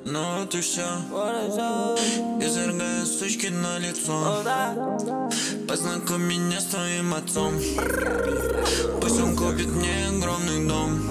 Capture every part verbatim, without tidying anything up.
Ну вот и все. Изрыгаю сучки на лицо. Познакомь меня с твоим отцом. Пусть он купит мне огромный дом.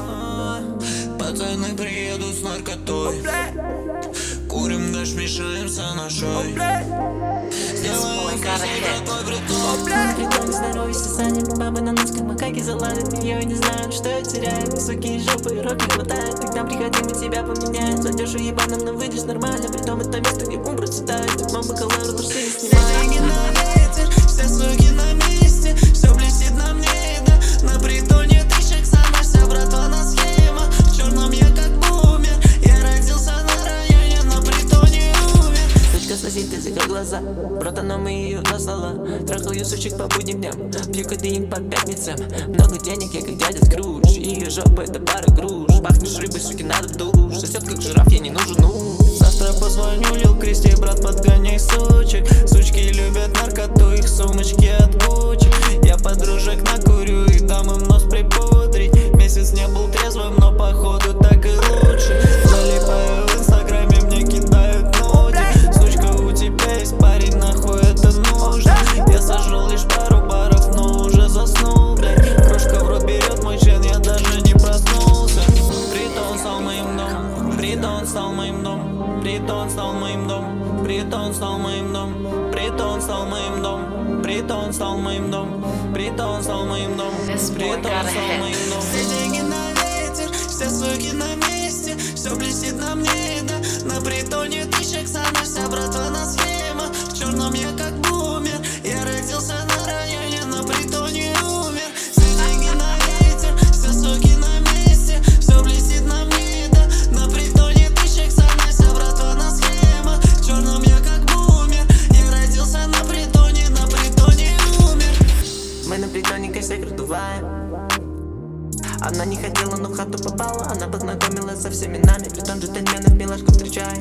Пацаны приедут с наркотой. Курим, дашь, мешаемся на шой. Сделаем красиво твой притон. Притом здоровье сосание, бабы на нос, как макаки залазят. Я и не знаю, что я теряю. Высокие жопы, руки хватает. Ты к нам приходи, мы тебя поменяем. Зайдешь уебаном, но выйдешь нормально. Притом это место, где бум процветает. Мама колору трусы снимает. Деньги на ветер, все суки на месте. Все блестит на мне, да. На притоне тысячек сама вся братва на схемах. В черном я как бумер. Я родился на районе, на притоне умер. Сучка сносит язык, как глаза. Братана, мы ее наслала. Трахаю сучек по будним дням. Пью кадеин по пятницам. Много денег, я как дядя Скрудж. Ее жопа это пара груш. Пахнешь рыбой, суки, надо в душ. Сосет как жираф, я не нужен, ну. Завтра позвоню Лил Кристи, брат, подгоняй сучек. Сучки любят наркоту, их сумочки от Гуччи. Я подружек накурю и дам им нос припудрить. Месяц не был трезвым, но походу так и лучше. Залипаю в инстаграме, мне кидают ноги. Сучка, у тебя есть парень, нахуй это нужно. Я сожрал лишь пару баров, но уже заснул, блядь. Крошка в рот берет мой член, я даже не проснулся. Притон стал моим домом, притон стал моим домом. Притон стал моим домом, притон стал моим домом. Притон стал моим домом, притон стал моим домом. Притон стал моим домом, притон стал моим домом. Все деньги на ветер, все суки на месте. Все блестит на мне, да. На притоне тысячек сама вся братва на схемах. В черном я как бумер. Я родился на районе, на притоне умер. Все деньги на ветер, все суки на месте. Все блестит на мне, да. На притоне тысячек сама вся братва на схемах. В черном я как бумер. Я родился на притоне, на притоне умер. Мы на притоне косяк раздуваем. Она не хотела, но в хату попала. Она познакомилась со всеми нами. Притон джентльменов милашку встречает.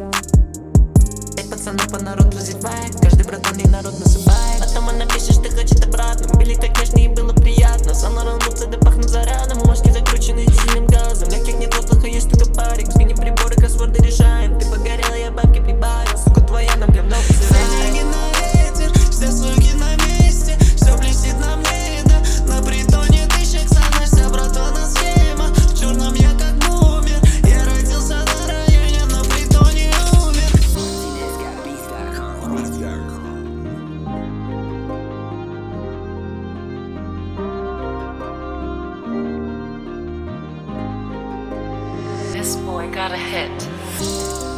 Пять пацанов по народ развивает. Каждый братан и народ насыпает. Потом она пишет, что хочет обратно. Мы били так нежно и было приятно. Сан Лоран Луци, да пахнут зарядом. Мошки закручены сильным газом. Легких нет воздуха, есть только парик. Сгони приборы, кроссворды решаем. Ты погорел, я бабки прибавил. Сука твоя нам говно посылает. Все деньги на ветер, все суки на месте. Все блестит на мне, да. На притоне тысячек сама вся братва на схемах. В черном я как бумер. Я родился на районе, на притоне умер. This boy got a hit.